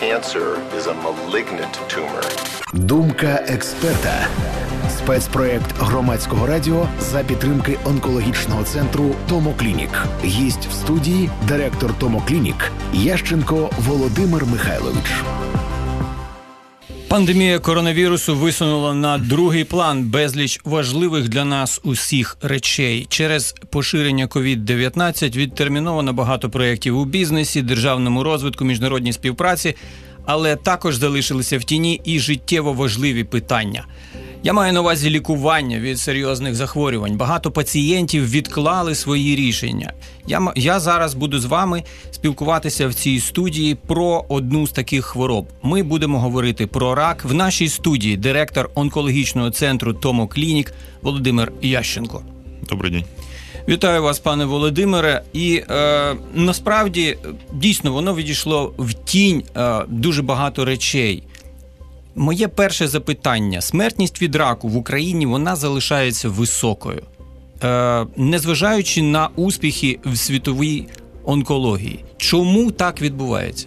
cancer is a malignant tumor. Думка експерта. Спецпроєкт Громадського радіо за підтримки онкологічного центру «Томоклінік». Гість в студії – директор «Томоклінік» Ященко Володимир Михайлович. Пандемія коронавірусу висунула на другий план безліч важливих для нас усіх речей. Через поширення COVID-19 відтерміновано багато проєктів у бізнесі, державному розвитку, міжнародній співпраці, але також залишилися в тіні і життєво важливі питання. Я маю на увазі лікування від серйозних захворювань. Багато пацієнтів відклали свої рішення. Я зараз буду з вами спілкуватися в цій студії про одну з таких хвороб. Ми будемо говорити про рак. В нашій студії директор онкологічного центру «Томоклінік» Володимир Ященко. Добрий день. Вітаю вас, пане Володимире. І насправді, дійсно, воно відійшло в тінь дуже багато речей. Моє перше запитання. Смертність від раку в Україні, вона залишається високою. Незважаючи на успіхи в світовій онкології. Чому так відбувається?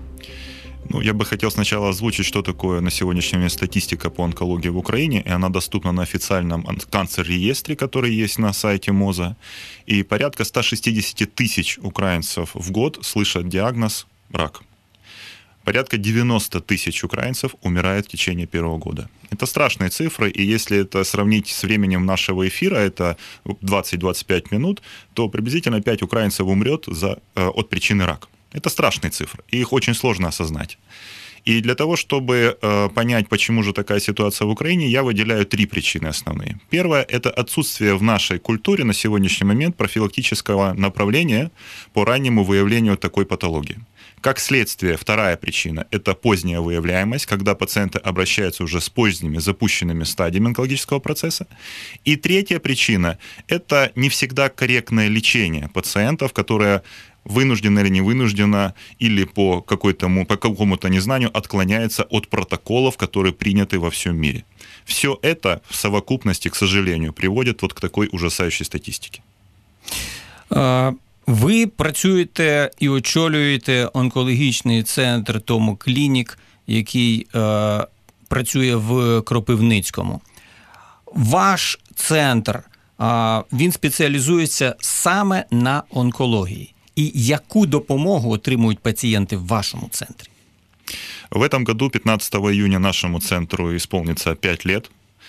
Я бы хотел сначала озвучить, что такое на сегодняшний момент статистика по онкологии в Украине, и она доступна на официальном канцер-реестре, который есть на сайте МОЗа, и порядка 160 тысяч украинцев в год слышат диагноз «рак». Порядка 90 тысяч украинцев умирают в течение первого года. Это страшные цифры, и если это сравнить с временем нашего эфира, это 20-25 минут, то приблизительно 5 украинцев умрет от причины рака. Это страшные цифры, и их очень сложно осознать. И для того, чтобы понять, почему же такая ситуация в Украине, я выделяю 3 причины основные. Первое – это отсутствие в нашей культуре на сегодняшний момент профилактического направления по раннему выявлению такой патологии. Как следствие, вторая причина – это поздняя выявляемость, когда пациенты обращаются уже с поздними запущенными стадиями онкологического процесса. И третья причина – это не всегда корректное лечение пациентов, которые вынужденно или не вынужденно, или по какому-то незнанию отклоняется от протоколов, которые приняты во всем мире. Все это в совокупности, к сожалению, приводит к такой ужасающей статистике. Ви працюєте і очолюєте онкологічний центр «Томоклінік», який працює в Кропивницькому. Ваш центр, він спеціалізується саме на онкології. І яку допомогу отримують пацієнти в вашому центрі? В этом году, 15 июня, нашему центру исполнится 5 лет.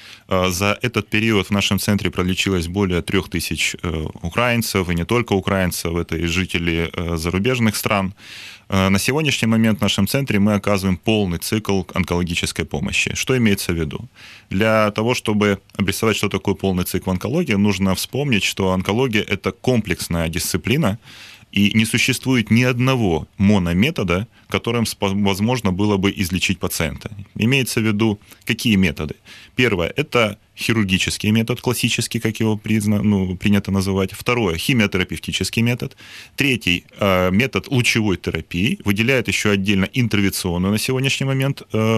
За этот период в нашем центре пролечилось более 3000 украинцев, и не только украинцев, это и жители зарубежных стран. На сегодняшний момент в нашем центре мы оказываем полный цикл онкологической помощи. Что имеется в виду? Для того, чтобы обрисовать, что такое полный цикл онкологии, нужно вспомнить, что онкология – это комплексная дисциплина, и не существует ни одного монометода, которым возможно было бы излечить пациента. Имеется в виду, какие методы? Первое – это хирургический метод, классический, как его принято называть. Второе – химиотерапевтический метод. Третий – метод лучевой терапии. Выделяет еще отдельно интервенционную на сегодняшний момент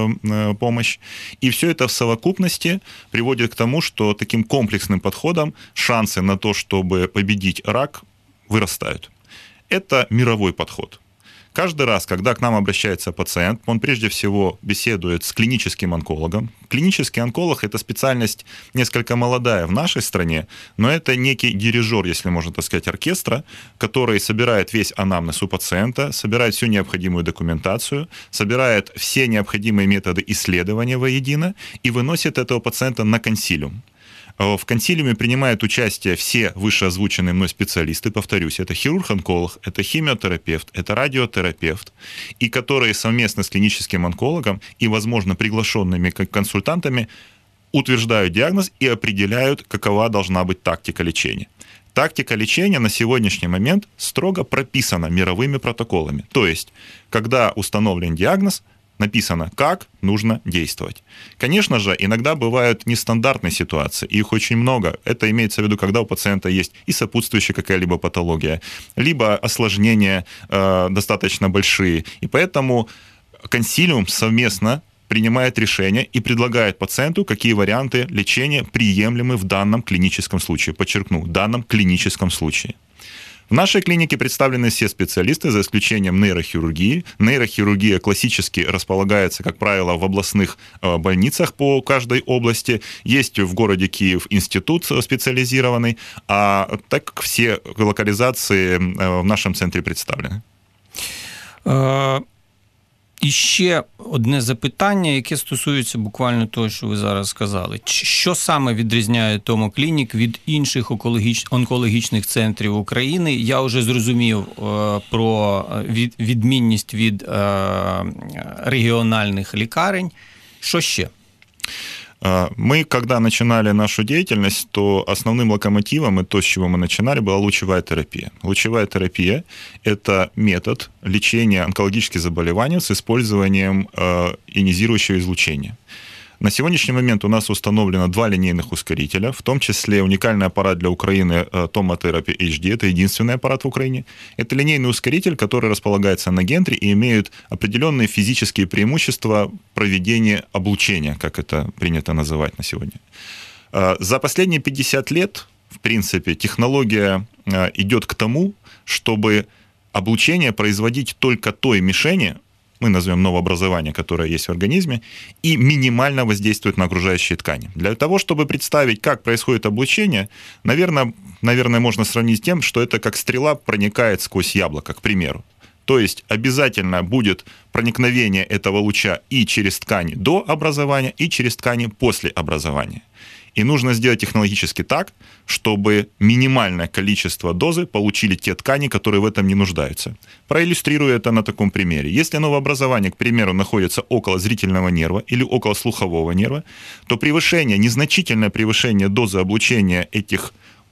помощь. И все это в совокупности приводит к тому, что таким комплексным подходом шансы на то, чтобы победить рак, вырастают. Это мировой подход. Каждый раз, когда к нам обращается пациент, он прежде всего беседует с клиническим онкологом. Клинический онколог – это специальность несколько молодая в нашей стране, но это некий дирижер, если можно так сказать, оркестра, который собирает весь анамнез у пациента, собирает всю необходимую документацию, собирает все необходимые методы исследования воедино и выносит этого пациента на консилиум. В консилиуме принимают участие все вышеозвученные мной специалисты, повторюсь, это хирург-онколог, это химиотерапевт, это радиотерапевт, и которые совместно с клиническим онкологом и, возможно, приглашенными консультантами утверждают диагноз и определяют, какова должна быть тактика лечения. Тактика лечения на сегодняшний момент строго прописана мировыми протоколами. То есть, когда установлен диагноз, написано, как нужно действовать. Конечно же, иногда бывают нестандартные ситуации, их очень много. Это имеется в виду, когда у пациента есть и сопутствующая какая-либо патология, либо осложнения достаточно большие. И поэтому консилиум совместно принимает решение и предлагает пациенту, какие варианты лечения приемлемы в данном клиническом случае. Подчеркну, в данном клиническом случае. В нашей клинике представлены все специалисты, за исключением нейрохирургии. Нейрохирургия классически располагается, как правило, в областных больницах по каждой области. Есть в городе Киев институт специализированный, а так как все локализации в нашем центре представлены. І ще одне запитання, яке стосується буквально того, що ви зараз сказали. Що саме відрізняє Томо-клінік від інших онкологічних центрів України? Я вже зрозумів про відмінність від регіональних лікарень. Що ще? Мы, когда начинали нашу деятельность, то основным локомотивом и то, с чего мы начинали, была лучевая терапия. Лучевая терапия – это метод лечения онкологических заболеваний с использованием ионизирующего излучения. На сегодняшний момент у нас установлено 2 линейных ускорителя, в том числе уникальный аппарат для Украины TomoTherapy HD, это единственный аппарат в Украине. Это линейный ускоритель, который располагается на гентре и имеет определенные физические преимущества проведения облучения, как это принято называть на сегодня. За последние 50 лет, в принципе, технология идет к тому, чтобы облучение производить только той мишени, мы назовем новообразование, которое есть в организме, и минимально воздействует на окружающие ткани. Для того, чтобы представить, как происходит облучение, наверное, можно сравнить с тем, что это как стрела проникает сквозь яблоко, к примеру. То есть обязательно будет проникновение этого луча и через ткани до образования, и через ткани после образования. И нужно сделать технологически так, чтобы минимальное количество дозы получили те ткани, которые в этом не нуждаются. Проиллюстрирую это на таком примере. Если новообразование, к примеру, находится около зрительного нерва или около слухового нерва, то незначительное превышение дозы облучения этих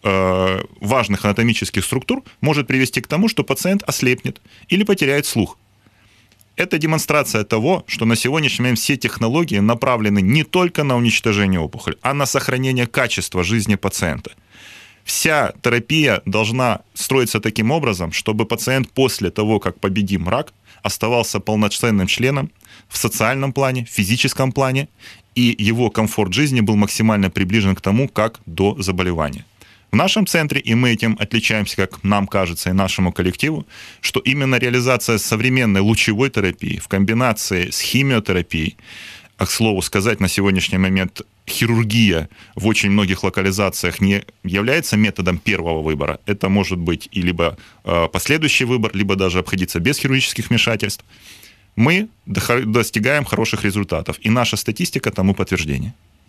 важных анатомических структур может привести к тому, что пациент ослепнет или потеряет слух. Это демонстрация того, что на сегодняшний момент все технологии направлены не только на уничтожение опухоли, а на сохранение качества жизни пациента. Вся терапия должна строиться таким образом, чтобы пациент после того, как победим рак, оставался полноценным членом в социальном плане, в физическом плане, и его комфорт жизни был максимально приближен к тому, как до заболевания. В нашем центре, и мы этим отличаемся, как нам кажется, и нашему коллективу, что именно реализация современной лучевой терапии в комбинации с химиотерапией, а, к слову сказать, на сегодняшний момент хирургия в очень многих локализациях не является методом первого выбора. Это может быть и либо последующий выбор, либо даже обходиться без хирургических вмешательств. Мы достигаем хороших результатов, и наша статистика тому подтверждение.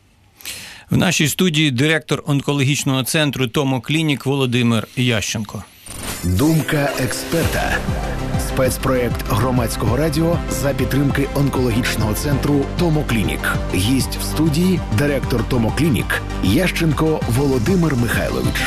В нашій студії директор онкологічного центру Томо-клінік Володимир Ященко. Думка експерта. Спецпроєкт Громадського радіо за підтримки онкологічного центру Томо-клінік. Гість в студії директор Томо-клінік Ященко Володимир Михайлович.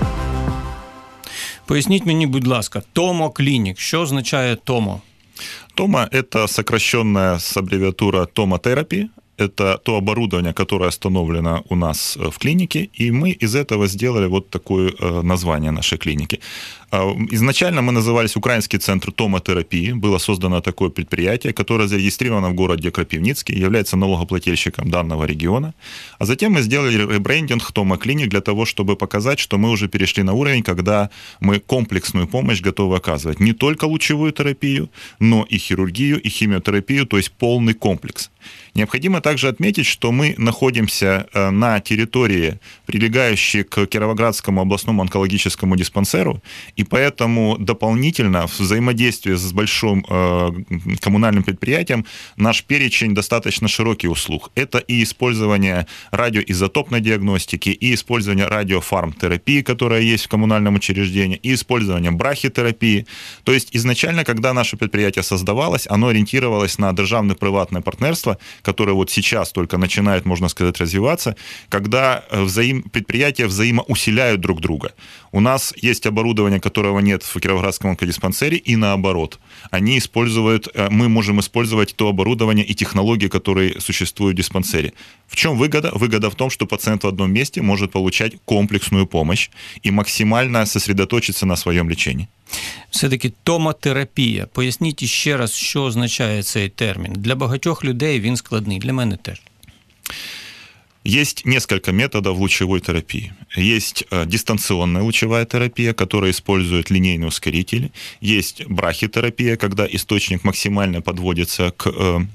Поясніть мені, будь ласка, Томо-клінік. Що означає Томо? Томо – это сокращенная аббревиатура TomoTherapy. Это то оборудование, которое установлено у нас в клинике, и мы из этого сделали вот такое название нашей клиники. Изначально мы назывались Украинский центр томотерапии. Было создано такое предприятие, которое зарегистрировано в городе Кропивницкий, является налогоплательщиком данного региона. А затем мы сделали ребрендинг Томо-клиник для того, чтобы показать, что мы уже перешли на уровень, когда мы комплексную помощь готовы оказывать. Не только лучевую терапию, но и хирургию, и химиотерапию, то есть полный комплекс. Необходимо также отметить, что мы находимся на территории, прилегающей к Кировоградскому областному онкологическому диспансеру, и поэтому дополнительно в взаимодействии с большим коммунальным предприятием наш перечень достаточно широкий услуг. Это и использование радиоизотопной диагностики, и использование радиофармтерапии, которая есть в коммунальном учреждении, и использование брахитерапии. То есть изначально, когда наше предприятие создавалось, оно ориентировалось на державно-приватное партнерство, которое вот сейчас только начинает, можно сказать, развиваться, когда предприятия взаимоусиляют друг друга. У нас есть оборудование, которого нет в Кировоградском онкодиспансере, и наоборот. Мы можем использовать то оборудование и технологии, которые существуют в диспансере. В чем выгода? Выгода в том, что пациент в одном месте может получать комплексную помощь и максимально сосредоточиться на своем лечении. Все-таки томотерапія. Поясніть ще раз, що означає цей термін. Для багатьох людей він складний, для мене теж. Есть несколько методов лучевой терапии. Есть дистанционная лучевая терапия, которая использует линейные ускорители. Есть брахитерапия, когда источник максимально подводится к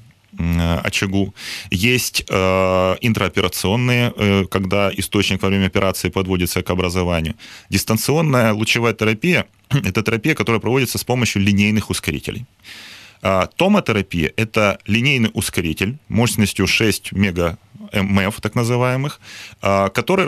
очагу. Есть интраоперационные, когда источник во время операции подводится к образованию. Дистанционная лучевая терапия – это терапия, которая проводится с помощью линейных ускорителей. Томотерапия – это линейный ускоритель мощностью 6 МФ, так называемых, которые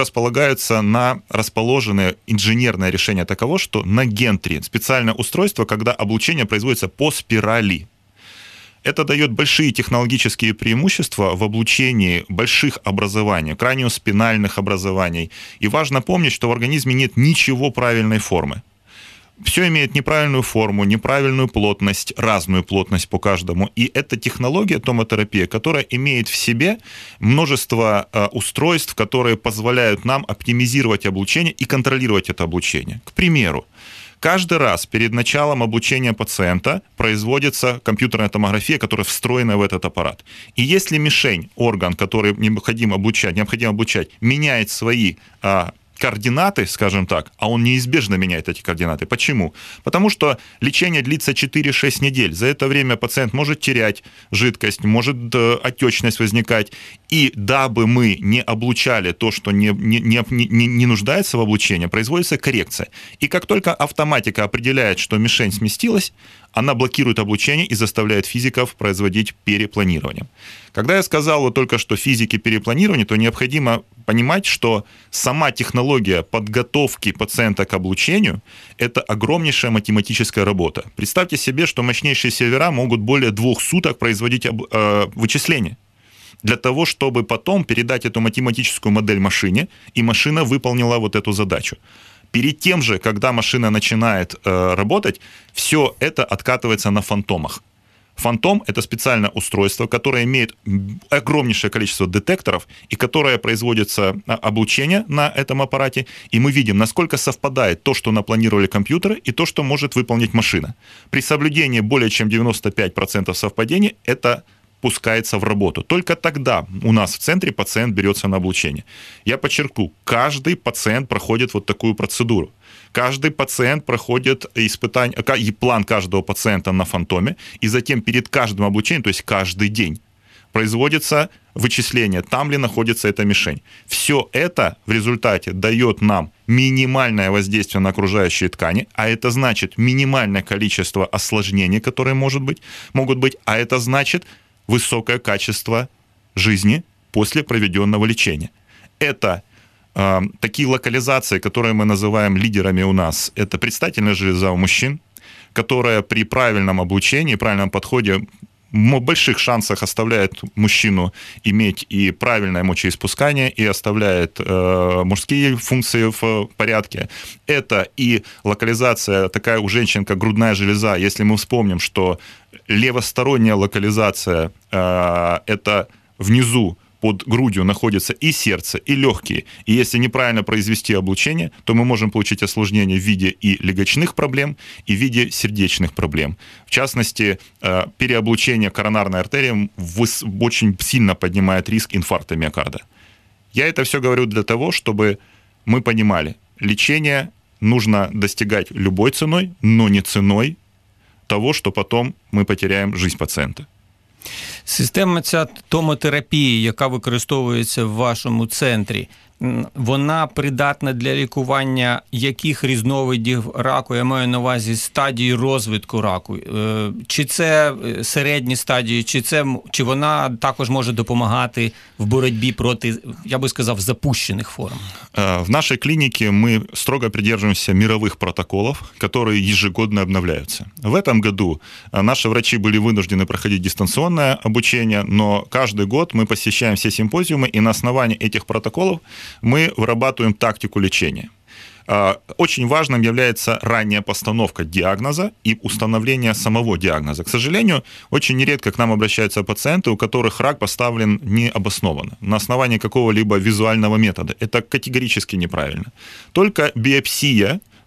расположены, инженерное решение таково, что на гентри, специальное устройство, когда облучение производится по спирали. Это дает большие технологические преимущества в облучении больших образований, краниоспинальных образований. И важно помнить, что в организме нет ничего правильной формы. Все имеет неправильную форму, неправильную плотность, разную плотность по каждому. И это технология томотерапия, которая имеет в себе множество устройств, которые позволяют нам оптимизировать облучение и контролировать это облучение. К примеру, каждый раз перед началом облучения пациента производится компьютерная томография, которая встроена в этот аппарат. И если мишень, орган, который необходимо облучать, меняет свои координаты, скажем так, а он неизбежно меняет эти координаты. Почему? Потому что лечение длится 4-6 недель. За это время пациент может терять жидкость, может отечность возникать. И дабы мы не облучали то, что не нуждается в облучении, производится коррекция. И как только автоматика определяет, что мишень сместилась, она блокирует облучение и заставляет физиков производить перепланирование. Когда я сказал вот только что физики перепланирования, то необходимо понимать, что сама технология подготовки пациента к облучению – это огромнейшая математическая работа. Представьте себе, что мощнейшие сервера могут более 2 суток производить вычисления для того, чтобы потом передать эту математическую модель машине, и машина выполнила вот эту задачу. Перед тем же, когда машина начинает работать, все это откатывается на фантомах. Фантом – это специальное устройство, которое имеет огромнейшее количество детекторов, и которое производится облучение на этом аппарате, и мы видим, насколько совпадает то, что напланировали компьютеры, и то, что может выполнить машина. При соблюдении более чем 95% совпадения это пускается в работу. Только тогда у нас в центре пациент берется на облучение. Я подчеркну, каждый пациент проходит вот такую процедуру. Каждый пациент проходит испытание, план каждого пациента на фантоме, и затем перед каждым облучением, то есть каждый день, производится вычисление, там ли находится эта мишень. Все это в результате дает нам минимальное воздействие на окружающие ткани, а это значит минимальное количество осложнений, которые могут быть, а это значит высокое качество жизни после проведенного лечения. Это такие локализации, которые мы называем лидерами у нас, это предстательная железа у мужчин, которая при правильном облучении, правильном подходе в больших шансах оставляет мужчину иметь и правильное мочеиспускание, и оставляет мужские функции в порядке. Это и локализация такая у женщин, как грудная железа. Если мы вспомним, что левосторонняя локализация это внизу под грудью находится и сердце, и легкие. И если неправильно произвести облучение, то мы можем получить осложнения в виде и легочных проблем, и в виде сердечных проблем. В частности, переоблучение коронарной артерии очень сильно поднимает риск инфаркта миокарда. Я это все говорю для того, чтобы мы понимали, лечение нужно достигать любой ценой, но не ценой того, что потом мы потеряем жизнь пациента. Система ця томотерапії, яка використовується в вашому центрі, вона придатна для лікування яких різновидів раку? Я маю на увазі стадії розвитку раку. Чи це середні стадії, чи вона також може допомагати в боротьбі проти, я би сказав, запущених форм? В нашей клинике мы строго придерживаемся мировых протоколов, которые ежегодно обновляются. В этом году наши врачи были вынуждены проходить дистанционное обучение, но каждый год мы посещаем все симпозиумы, и на основании этих протоколов мы вырабатываем тактику лечения. Очень важным является ранняя постановка диагноза и установление самого диагноза. К сожалению, очень нередко к нам обращаются пациенты, у которых рак поставлен необоснованно, на основании какого-либо визуального метода. Это категорически неправильно. Только биопсия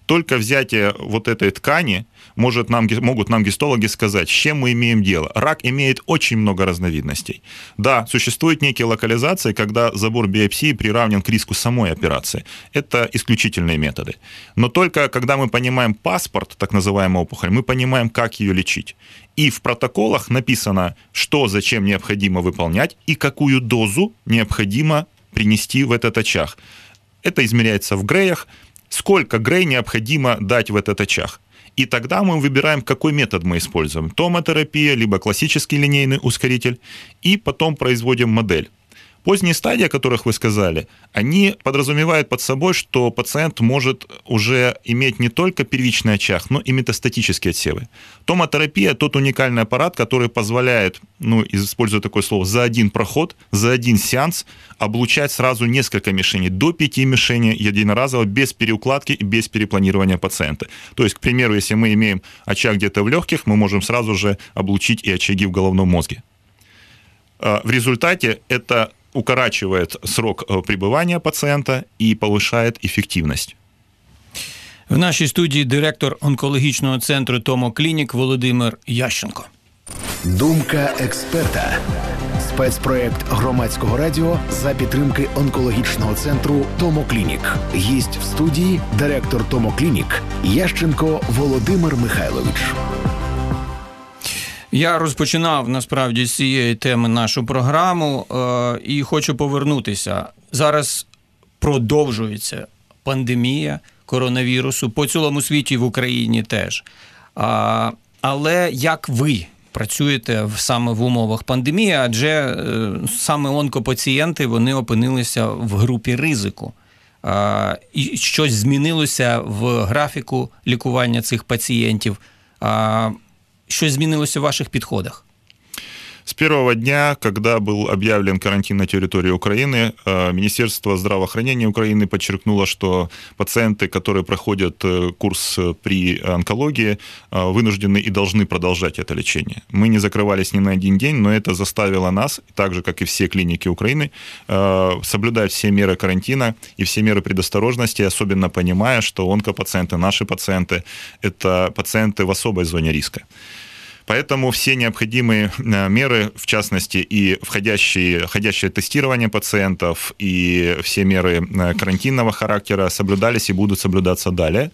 Только взятие вот этой ткани могут нам гистологи сказать, с чем мы имеем дело. Рак имеет очень много разновидностей. Да, существуют некие локализации, когда забор биопсии приравнен к риску самой операции. Это исключительные методы. Но только когда мы понимаем паспорт, так называемой опухоль, мы понимаем, как ее лечить. И в протоколах написано, что зачем необходимо выполнять и какую дозу необходимо принести в этот очаг. Это измеряется в греях, сколько грей необходимо дать в этот очаг. И тогда мы выбираем, какой метод мы используем. Томотерапия, либо классический линейный ускоритель. И потом производим модель. Поздние стадии, о которых вы сказали, они подразумевают под собой, что пациент может уже иметь не только первичный очаг, но и метастатические отсевы. Томотерапия – тот уникальный аппарат, который позволяет, используя такое слово, за один проход, за один сеанс облучать сразу несколько мишеней, до 5 мишеней единоразово, без переукладки и без перепланирования пациента. То есть, к примеру, если мы имеем очаг где-то в легких, мы можем сразу же облучить и очаги в головном мозге. В результате это укорачивает срок пребывания пацієнта і повишає ефективність. В нашій студії директор онкологічного центру Томоклінік Володимир Ященко. Думка експерта. Спецпроєкт Громадського радіо за підтримки онкологічного центру Томоклінік. Гість в студії директор Томоклінік Ященко Володимир Михайлович. Я розпочинав, насправді, з цієї теми нашу програму і хочу повернутися. Зараз продовжується пандемія коронавірусу по цілому світі, в Україні теж. Але як ви працюєте саме в умовах пандемії, адже саме онкопацієнти, вони опинилися в групі ризику. І щось змінилося в графіку лікування цих пацієнтів. Что изменилось в ваших подходах? С первого дня, когда был объявлен карантин на территории Украины, Министерство здравоохранения Украины подчеркнуло, что пациенты, которые проходят курс при онкологии, вынуждены и должны продолжать это лечение. Мы не закрывались ни на один день, но это заставило нас, так же, как и все клиники Украины, соблюдать все меры карантина и все меры предосторожности, особенно понимая, что онкопациенты, наши пациенты, это пациенты в особой зоне риска. Поэтому все необходимые меры, в частности, и входящее тестирование пациентов, и все меры карантинного характера соблюдались и будут соблюдаться далее.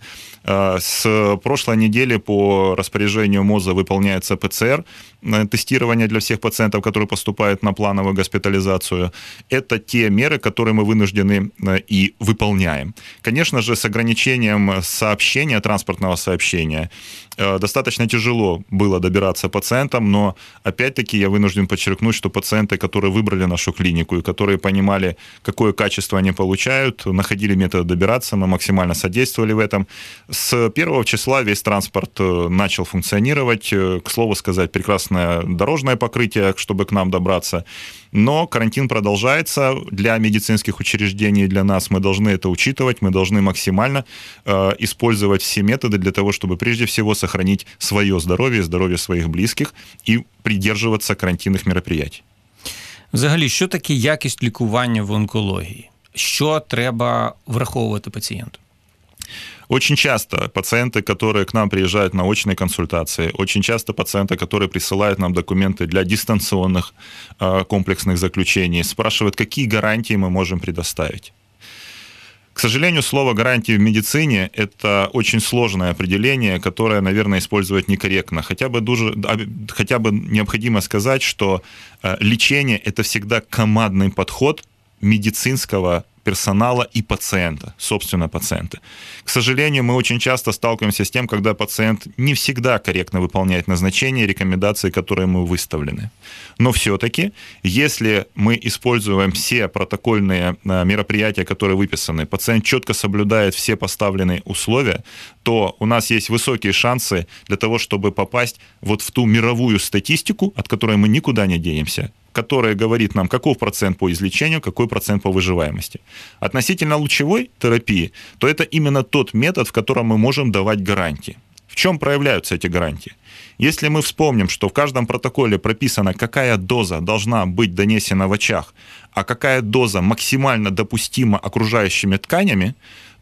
С прошлой недели по распоряжению МОЗа выполняется ПЦР, тестирование для всех пациентов, которые поступают на плановую госпитализацию. Это те меры, которые мы вынуждены и выполняем. Конечно же, с ограничением сообщения, транспортного сообщения, достаточно тяжело было добираться пациентам, но опять-таки я вынужден подчеркнуть, что пациенты, которые выбрали нашу клинику и которые понимали, какое качество они получают, находили методы добираться, мы максимально содействовали в этом. С 1 числа весь транспорт начал функционировать, к слову сказать, прекрасное дорожное покрытие, чтобы к нам добраться. Но карантин продолжается. Для медицинских учреждений, для нас мы должны это учитывать, мы должны максимально использовать все методы для того, чтобы прежде всего сохранить свое здоровье, здоровье своих близких и придерживаться карантинних мероприятий. Взагалі, що таке якість лікування в онкології? Що треба враховувати пацієнту? Очень часто пациенты, которые к нам приезжают на очные консультации, очень часто пациенты, которые присылают нам документы для дистанционных комплексных заключений, спрашивают, какие гарантии мы можем предоставить. К сожалению, слово «гарантии» в медицине – это очень сложное определение, которое, наверное, использовать некорректно. Хотя бы необходимо сказать, что лечение – это всегда командный подход медицинского персонала и пациента, собственно, пациента. К сожалению, мы очень часто сталкиваемся с тем, когда пациент не всегда корректно выполняет назначения и рекомендации, которые ему выставлены. Но все-таки, если мы используем все протокольные мероприятия, которые выписаны, пациент четко соблюдает все поставленные условия, то у нас есть высокие шансы для того, чтобы попасть вот в ту мировую статистику, от которой мы никуда не денемся, которая говорит нам, каков процент по излечению, какой процент по выживаемости. Относительно лучевой терапии, то это именно тот метод, в котором мы можем давать гарантии. В чем проявляются эти гарантии? Если мы вспомним, что в каждом протоколе прописано, какая доза должна быть донесена в очаг, а какая доза максимально допустима окружающими тканями,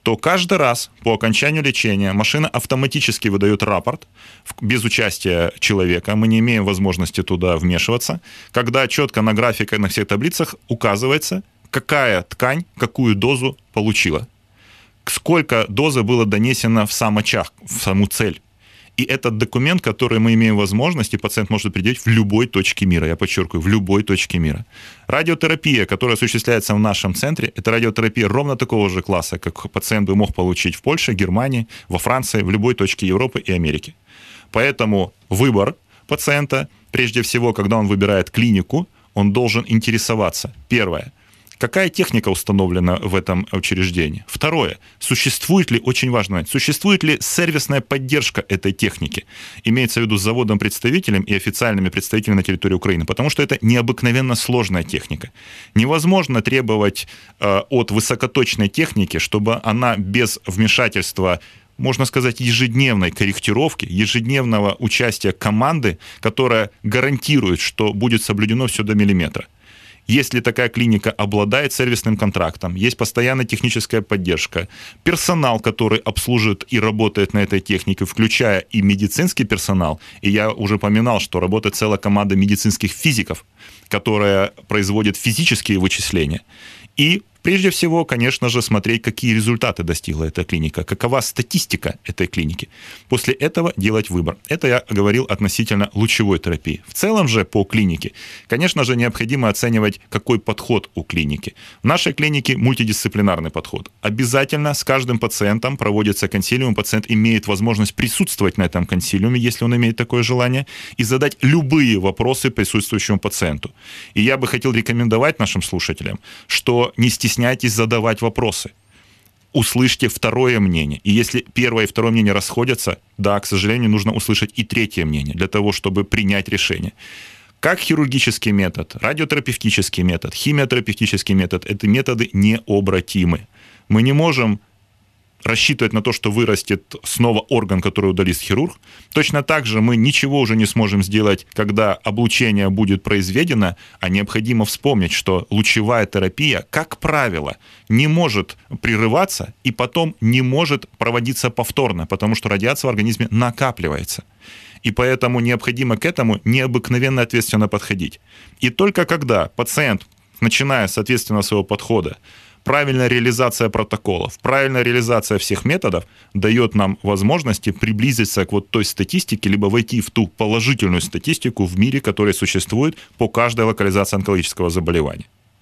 то каждый раз по окончанию лечения машина автоматически выдает рапорт без участия человека. Мы не имеем возможности туда вмешиваться, когда четко на графиках, на всех таблицах указывается, какая ткань, какую дозу получила, сколько дозы было донесено в сам очаг, в саму цель. И этот документ, который мы имеем возможность, и пациент может предъявить в любой точке мира, я подчеркиваю, в любой точке мира. Радиотерапия, которая осуществляется в нашем центре, это радиотерапия ровно такого же класса, как пациент бы мог получить в Польше, Германии, во Франции, в любой точке Европы и Америки. Поэтому выбор пациента, прежде всего, когда он выбирает клинику, он должен интересоваться. Первое. Какая техника установлена в этом учреждении? Второе. Существует ли, очень важно, существует ли сервисная поддержка этой техники? Имеется в виду с заводом-представителем и официальными представителями на территории Украины, потому что это необыкновенно сложная техника. Невозможно требовать от высокоточной техники, чтобы она без вмешательства, можно сказать, ежедневной корректировки, ежедневного участия команды, которая гарантирует, что будет соблюдено все до миллиметра. Если такая клиника обладает сервисным контрактом, есть постоянная техническая поддержка, персонал, который обслуживает и работает на этой технике, включая и медицинский персонал, и я уже поминал, что работает целая команда медицинских физиков, которая производит физические вычисления, и прежде всего, конечно же, смотреть, какие результаты достигла эта клиника, какова статистика этой клиники. После этого делать выбор. Это я говорил относительно лучевой терапии. В целом же по клинике, конечно же, необходимо оценивать, какой подход у клиники. В нашей клинике мультидисциплинарный подход. Обязательно с каждым пациентом проводится консилиум, пациент имеет возможность присутствовать на этом консилиуме, если он имеет такое желание, и задать любые вопросы присутствующему пациенту. И я бы хотел рекомендовать нашим слушателям, что не стесняйтесь задавать вопросы. Услышьте второе мнение. И если первое и второе мнение расходятся, да, к сожалению, нужно услышать и третье мнение для того, чтобы принять решение. Как хирургический метод, радиотерапевтический метод, химиотерапевтический метод – это методы необратимы. Мы не можем рассчитывать на то, что вырастет снова орган, который удалит хирург. Точно так же мы ничего уже не сможем сделать, когда облучение будет произведено, а необходимо вспомнить, что лучевая терапия, как правило, не может прерываться и потом не может проводиться повторно, потому что радиация в организме накапливается. И поэтому необходимо к этому необыкновенно ответственно подходить. И только когда пациент, начиная с ответственного своего подхода, правильная реализация протоколов, правильная реализация всех методов дает нам возможности приблизиться к вот той статистике, либо войти в ту положительную статистику в мире, которая существует по каждой локализации онкологического заболевания.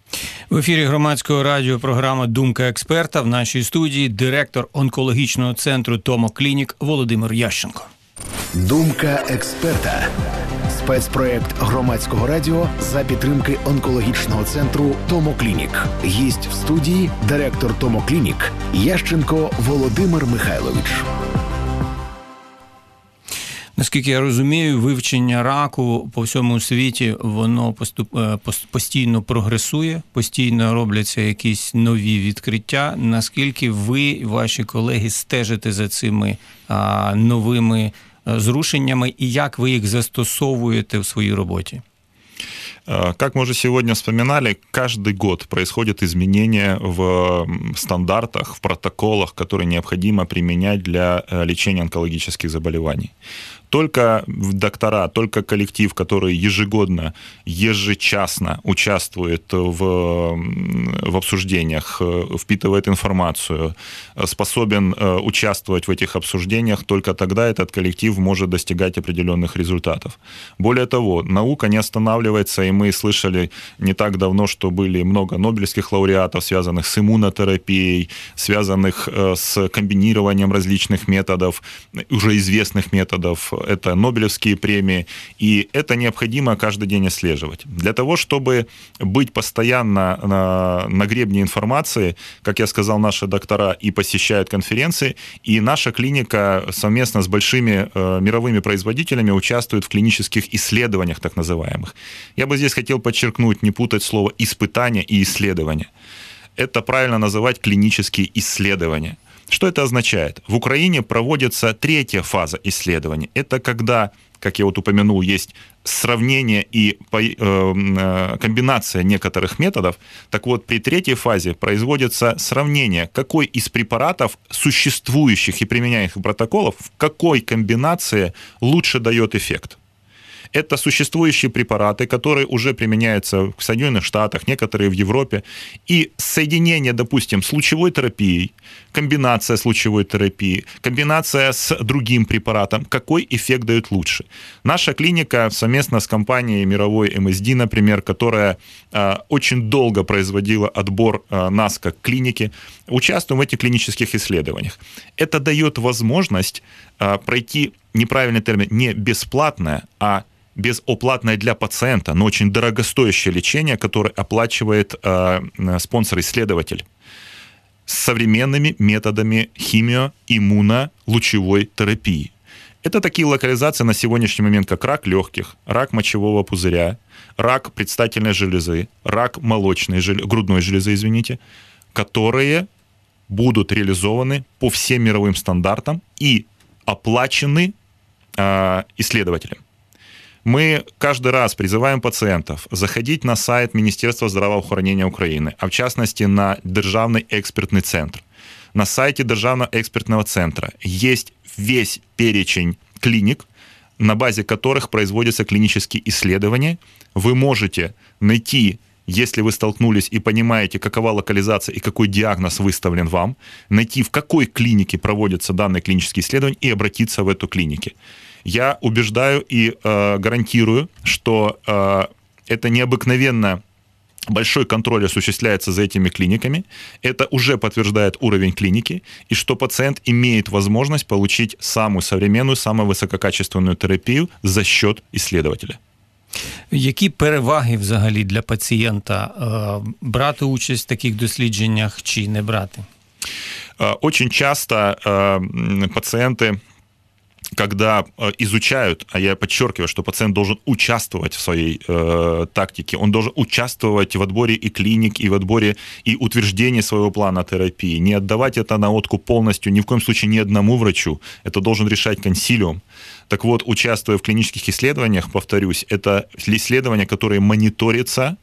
В ефірі Громадського радіо програма «Думка експерта». В нашій студії директор онкологічного центру «Томоклінік» Володимир Ященко. Думка експерта. Спецпроєкт Громадського радіо за підтримки онкологічного центру «Томоклінік». Гість в студії директор «Томоклінік» Ященко Володимир Михайлович. Наскільки я розумію, вивчення раку по всьому світі, воно постійно прогресує, постійно робляться якісь нові відкриття. Наскільки ви і ваші колеги стежите за цими новими зрушеннями и как вы их застосовываете в своей работе? Как мы уже сегодня вспоминали, каждый год происходят изменения в стандартах, в протоколах, которые необходимо применять для лечения онкологических заболеваний. Только доктора, только коллектив, который ежегодно, ежечасно участвует в обсуждениях, впитывает информацию, способен участвовать в этих обсуждениях, только тогда этот коллектив может достигать определенных результатов. Более того, наука не останавливается, и мы слышали не так давно, что были много нобелевских лауреатов, связанных с иммунотерапией, связанных с комбинированием различных методов, уже известных методов. Это нобелевские премии, и это необходимо каждый день отслеживать. Для того, чтобы быть постоянно на гребне информации, как я сказал, наши доктора и посещают конференции, и наша клиника совместно с большими мировыми производителями участвует в клинических исследованиях, так называемых. Я бы здесь хотел подчеркнуть, не путать слово «испытание» и «исследование». Это правильно называть клинические исследования. Что это означает? В Украине проводится третья фаза исследований. Это когда, как я вот упомянул, есть сравнение и комбинация некоторых методов. Так вот, при третьей фазе производится сравнение, какой из препаратов, существующих и применяемых протоколов, в какой комбинации лучше дает эффект. Это существующие препараты, которые уже применяются в Соединенных Штатах, некоторые в Европе. И соединение, допустим, с лучевой терапией, комбинация с лучевой терапией, комбинация с другим препаратом, какой эффект дает лучше. Наша клиника совместно с компанией мировой MSD, например, которая очень долго производила отбор нас как клиники, участвуем в этих клинических исследованиях. Это дает возможность пройти, неправильный термин, не бесплатное, а безоплатное для пациента, но очень дорогостоящее лечение, которое оплачивает спонсор-исследователь с современными методами химио-иммуно-лучевой терапии. Это такие локализации на сегодняшний момент, как рак легких, рак мочевого пузыря, рак предстательной железы, рак грудной железы, которые будут реализованы по всем мировым стандартам и оплачены исследователем. Мы каждый раз призываем пациентов заходить на сайт Министерства здравоохранения Украины, а в частности на Державный экспертный центр. На сайте Державного экспертного центра есть весь перечень клиник, на базе которых производятся клинические исследования. Вы можете найти, если вы столкнулись и понимаете, какова локализация и какой диагноз выставлен вам, найти, в какой клинике проводятся данные клинические исследования и обратиться в эту клинику. Я убеждаю и гарантирую, что это необыкновенно большой контроль осуществляется за этими клиниками. Это уже подтверждает уровень клиники, и что пациент имеет возможность получить самую современную, самую высококачественную терапию за счет исследователя. Які переваги взагалі для пацієнта брати участь в таких дослідженнях чи не брати? Очень часто пациенты, когда изучают, а я подчеркиваю, что пациент должен участвовать в своей тактике, он должен участвовать в отборе и клиник, и в отборе и утверждении своего плана терапии, не отдавать это на откуп полностью, ни в коем случае ни одному врачу, это должен решать консилиум. Так вот, участвуя в клинических исследованиях, повторюсь, это исследования, которые мониторятся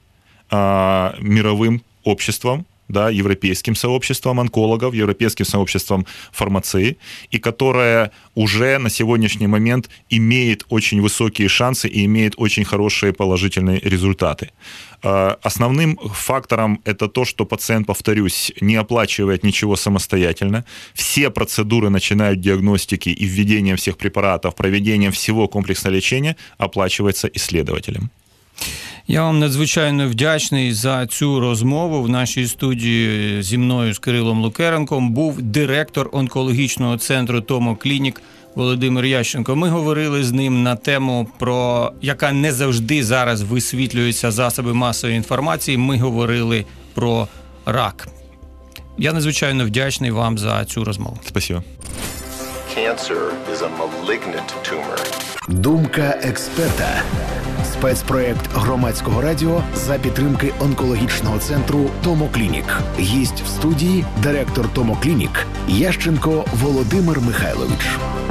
мировым обществом, да, европейским сообществом онкологов, европейским сообществом фармации, и которая уже на сегодняшний момент имеет очень высокие шансы и имеет очень хорошие положительные результаты. Основным фактором это то, что пациент, повторюсь, не оплачивает ничего самостоятельно. Все процедуры, начиная от диагностики и введения всех препаратов, проведением всего комплексного лечения, оплачивается исследователем. Я вам надзвичайно вдячний за цю розмову. В нашій студії зі мною, з Кирилом Лукеренком, був директор онкологічного центру Томоклінік Володимир Ященко. Ми говорили з ним на тему, яка не завжди зараз висвітлюється засоби масової інформації. Ми говорили про рак. Я надзвичайно вдячний вам за цю розмову. Спасибо. Cancer is a malignant tumor. Думка експерта. Спецпроєкт Громадського радіо за підтримки онкологічного центру Томоклінік. Гість в студії – директор Томоклінік Ященко Володимир Михайлович.